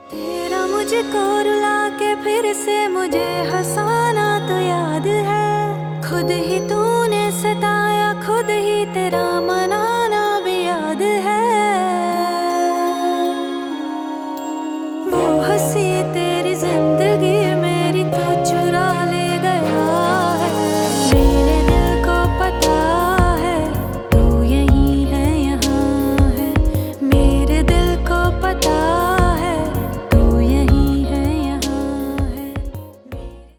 तेरा मुझको रुला के फिर से मुझे हंसाना तो याद है, खुद ही तू